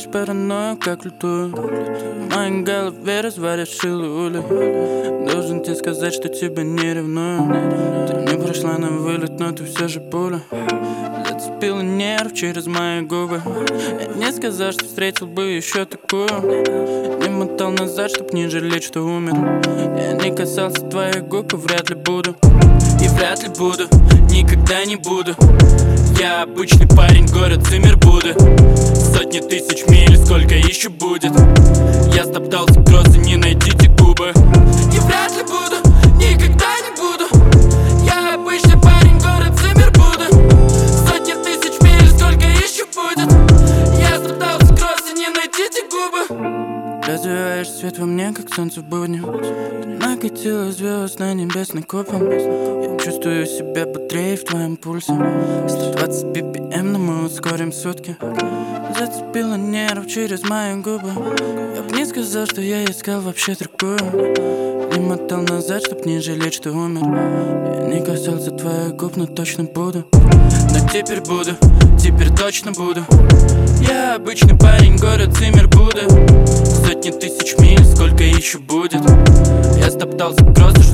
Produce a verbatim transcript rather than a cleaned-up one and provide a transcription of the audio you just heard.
паранойю, как лютую. В моей голове развалишь ули. Должен тебе сказать, что тебя не ревную. Ты не прошла на вылет, но ты все же пуля. Зацепила нерв через мои губы. Я не сказал, что встретил бы еще такую. Не мотал назад, чтоб не жалеть, что умер. Я не касался твоих губ и вряд ли буду. И вряд ли буду, никогда не буду. Я обычный парень, город Циммербуда. Сотни тысяч миль, сколько еще будет. Я стоптался, просто не найдите губы. И вряд ли буду, никогда не буду. Я обычный парень, город Циммербуда. Сотни тысяч миль, сколько еще будет. Я стоптался, просто не найдите губы. Развиваешь свет во мне, как солнце в будни. Ты накатила звезд на небесный купол. Я чувствую себя бодрее в твоем пульсе. сто двадцать би пи эм, но мы ускорим сутки. Зацепила нерв через мои губы. Я бы не сказал, что я искал вообще другую. Не мотал назад, чтоб не жалеть, что умер. Я не касался твоих губ, но точно буду. Но теперь буду, теперь точно буду. Я обычный парень, город Циммербуда. Сотни тысяч миль, сколько еще будет. Я стоптался просто,